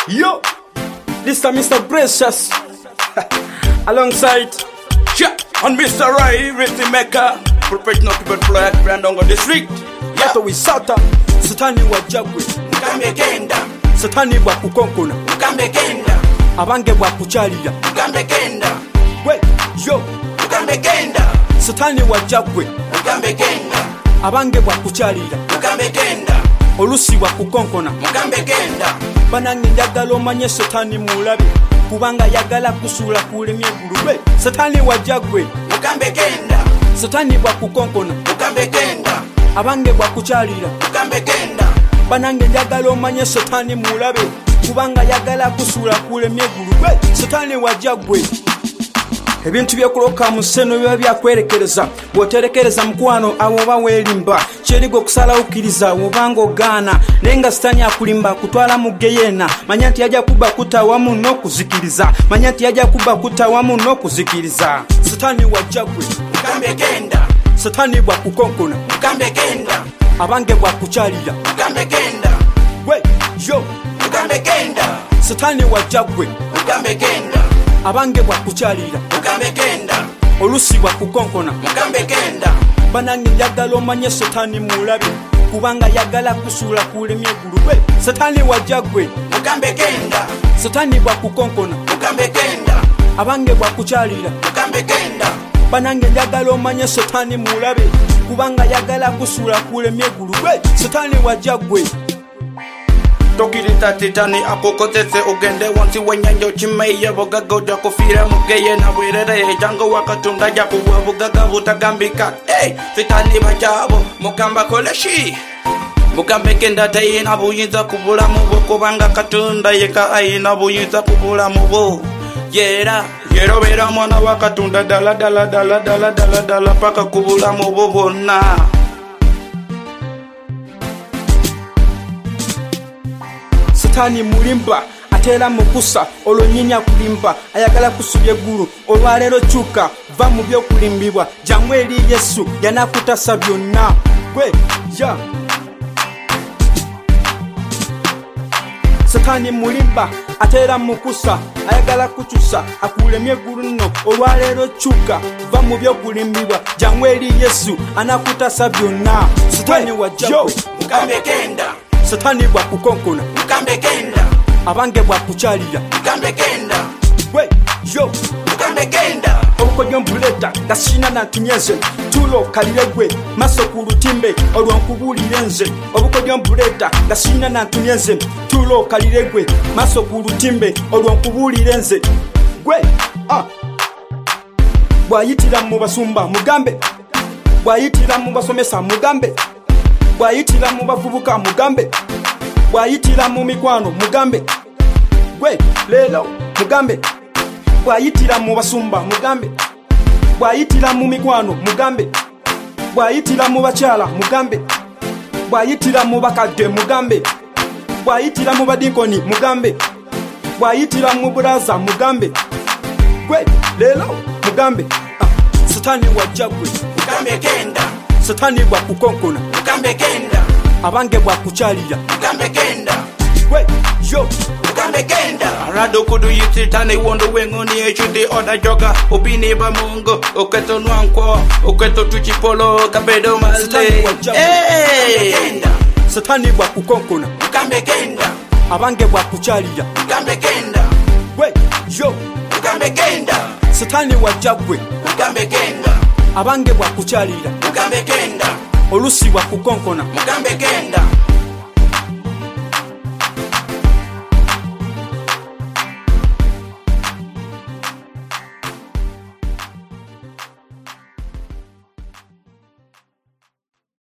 Yo, this is Mr. Precious alongside and Mr. Rai, Rhythm Maker, professional people play at Brandongo District. Yato Wisata, Satani wa Jagwe, Mugambe Kenda, Satani wa Kukonkona, Mugambe Kenda, Abange wa Kuchalia, Mugambe Kenda, we, yo, Mugambe Kenda, Satani wa Jagwe, Mugambe Kenda, Abange wa Kuchalia, Mugambe Kenda, Olusi wa Kukonkona, Mugambe Kenda, Banange njagala omanye Satani mulabe, kubanga yagala kusula kulemye gulube. Satani wa Jagwe, Mugambe Kenda, Satani wa Kukonkona, Mugambe Kenda, Abange wa Kuchalira, Mugambe Kenda, Banange njagala omanye Satani mulabe, kubanga yagala kusula kulemye gulube. Satani wa Jagwe. Ebintu byokuloka mu sseno biba byakwerekereza, bw'oterekereza mukwano abo baweerimba kyerigo okusala ukiriza obanga ogaana naye nga Satani akulimba kutwala mu Geyeena. Manya nti yajja kuba kutta wamu n'okuzikiriza, manya nti yajja kuba kutta wamu n'okuzikiriza. Satani wa Jagwe, Mugambe Kenda, Satani bwa Kukonkona, Mugambe Kenda, Abange bwa Kuchalira, Mugambe Kenda, we, yo, Mugambe Kenda, Satani wa Jagwe, Mugambe Kenda, Abange bwa Kuchalira, Mugambe Kenda, Olusi bwa Kukonkona, Mugambe Kenda, Banange njagala omanye Satani mulabe, kubanga yagala kusula kulemye gulube. Satani wa Jagwe, Mugambe Kenda, Satani bwa Kukonkona, Mugambe Kenda, Abange bwa Kuchalira, Mugambe Kenda, Banange njagala omanye Satani mulabe, kubanga yagala kusula kulemye gulube. Satani wa Jagwe. Tokirita titani akokotese ugende wansi wenyanjo chimeya bogago jakufira mugeye na wirere jango wakatunda jakuwa bugaga butagambika. Hey, titani bajabo mukamba koleshi Mugambe Kenda tayina buyinza kubula mubo kubanga katunda yeka ayina buyinza kubula mubo. Yera bera mwana wakatunda dala paka kubula mubo bonna. Satani mulimba atera mukusa olonyinya kulimba ayagala kusubya eggulu olwaleero kyuka va mu byokulimbibwa jangu eri Yesu yanakutasa byonna gwe ya. Satani mulimba atera mukusa ayagala kukyusa akulemye eggulu nno olwaleero kyuka va mu byokulimbibwa jangu eri Yesu anakutasa byonna. Satani wa Jagwe, Mugambe Kenda, Satani bwa Kukonkona, Mugambe Kenda, Abange bwa Kuchalira, Mugambe Kenda, we, yo, Mugambe Kenda, obukodyo mbuleta gasina natunyeze tulo kaliregwe maso ku lutimbe olwonkubuulire nze. Obukodyo mbuleta gasina natunyeze tulo kaliregwe maso ku lutimbe olwonkubuulire nze. Gwe, bwayitira mu basumba mugambe, bwayitira mu basomesa mugambe, bwayitira mu bavubuka mugambe, bwayitira mu mikwano mugambe. Gwe leero mugambe, bwayitira mu basumba mugambe, bwayitira mu mikwano mugambe, bwayitira mu bakyala mugambe, bwayitira mu bakadde mugambe, bwayitira mu badinkoni mugambe, bwayitira mu bulaza mugambe. Gwe leero mugambe. Satani wa Jagwe, Mugambe Kenda, Satani bwa Kukonkona, Mugambe Kenda, Abange bwa Kuchalira, Mugambe Kenda, we, yo, Mugambe Kenda. Arado kudu yititane wondo wengoni echudi oda joga ubini ba mungo oketo nwankwo oketo tuchipolo kabedo Satani wa male. Jagwe, Hey, Satani bwa Kukonkona, Mugambe Kenda, Abange bwa Kuchalira, Mugambe Kenda, we, yo, Mugambe Kenda, Satani wa Jagwe, Mugambe Kenda, Abange bwa Kuchalira, Mugambe Kenda, Olusi bwa Kukonkona, Mugambe Kenda,